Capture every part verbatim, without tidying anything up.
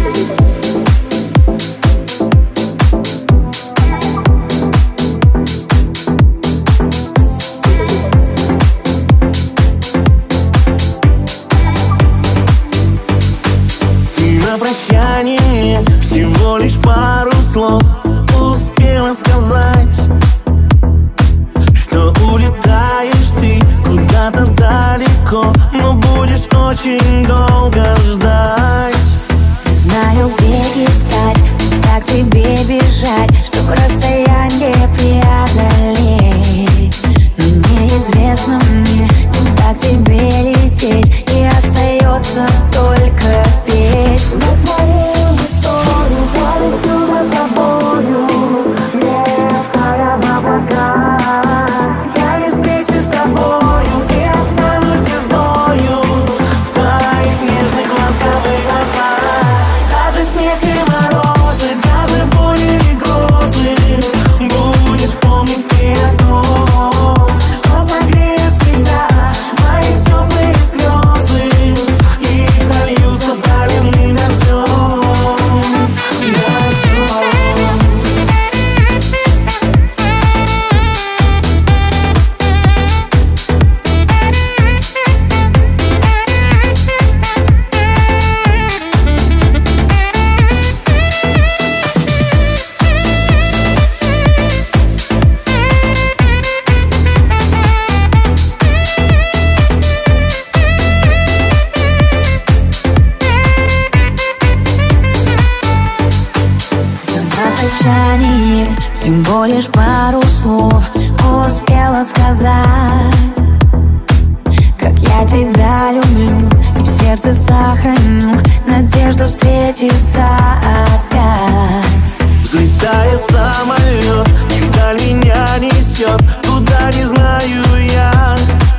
На прощание всего лишь пару слов успела сказать, что улетаешь ты куда-то далеко, но будешь очень долго ждать. Не знаю, где искать, как тебе бежать, чтобы расстояние преодолеть. Но неизвестно мне, куда к тебе лететь, и остается только петь. На твою историю полечу за тобою, летая в облака. Я не встречусь с тобою и останусь звездою в твоих нежных ласковых глазах. Даже снег и морозы, даже боли и грозы, будешь помнить ты о том, что согреет всегда мои теплые слезы и дольются правильным дождем. Всего лишь пару слов успела сказать, как я тебя люблю и в сердце сохраню надежду встретиться опять. Взлетает самолет и вдаль меня несет, куда не знаю я.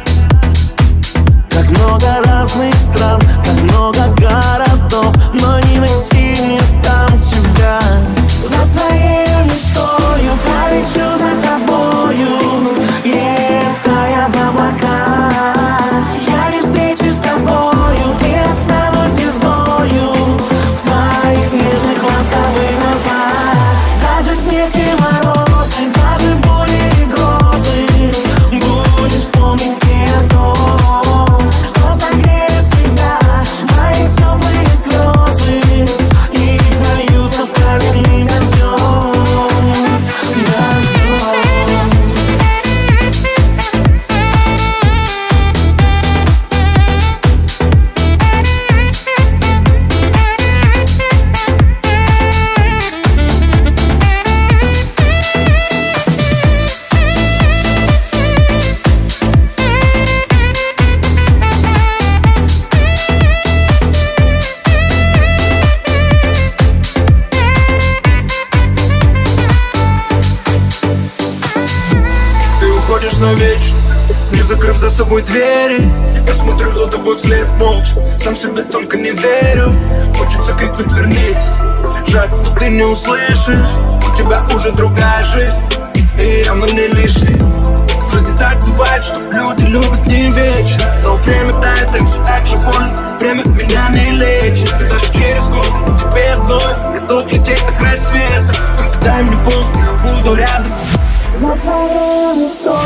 Так много разных стран, так много городов, но не найти мне там тебя. За своей мечтою полечу за тобою, летая в облака. Я не встречусь с тобою, ты останусь звездою в твоих нежных ласковых глазах. Даже снег и морозы, даже боли и грозы, будешь помнить ты о том, что согреет всегда мои теплые слезы и дольются правильным дождем. Навечно, не закрыв за собой двери, я смотрю за тобой вслед молча, сам себе только не верю. Хочется крикнуть вернись, жаль, но ты не услышишь. У тебя уже другая жизнь, и явно не лишний. В жизни так бывает, что люди любят не вечно, но время тает, им все так же больно. Время меня не лечит, и даже через год тебе одной готов лететь на край света. Только дай мне пол, я буду рядом. На твою историю